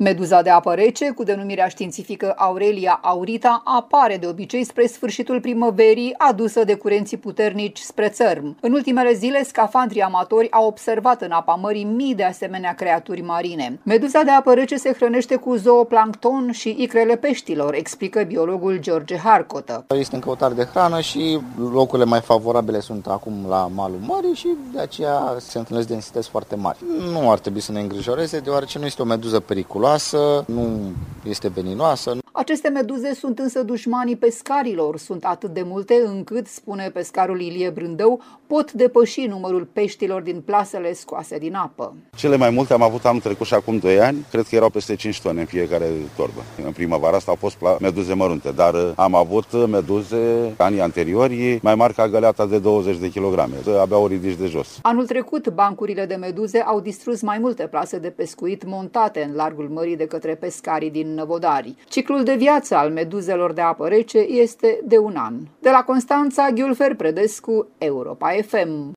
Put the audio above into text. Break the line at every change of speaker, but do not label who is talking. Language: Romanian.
Meduza de apă rece, cu denumirea științifică Aurelia aurita, apare de obicei spre sfârșitul primăverii, adusă de curenții puternici spre țărm. În ultimele zile, scafandrii amatori au observat în apa mării mii de asemenea creaturi marine. Meduza de apă rece se hrănește cu zooplancton și icrele peștilor, explică biologul George Harcotă.
Este în căutare de hrană și locurile mai favorabile sunt acum la malul mării și de aceea se întâlnesc densități foarte mari. Nu ar trebui să ne îngrijoreze, deoarece nu este o meduză periculoasă, nu este veninoasă.
Aceste meduze sunt însă dușmanii pescarilor. Sunt atât de multe încât, spune pescarul Ilie Brândău, pot depăși numărul peștilor din plasele scoase din apă.
Cele mai multe am avut anul trecut și acum 2 ani, cred că erau peste 5 tone în fiecare torbă. În primăvara asta au fost meduze mărunte, dar am avut meduze anii anteriori mai mari ca găleata de 20 de kilograme, abia o ridici de jos.
Anul trecut, bancurile de meduze au distrus mai multe plase de pescuit montate în largul mării de către pescarii din Năvodari. Ciclul de viață al meduzelor de apă rece este de 1 an. De la Constanța, Ghiulfer Predescu, Europa FM.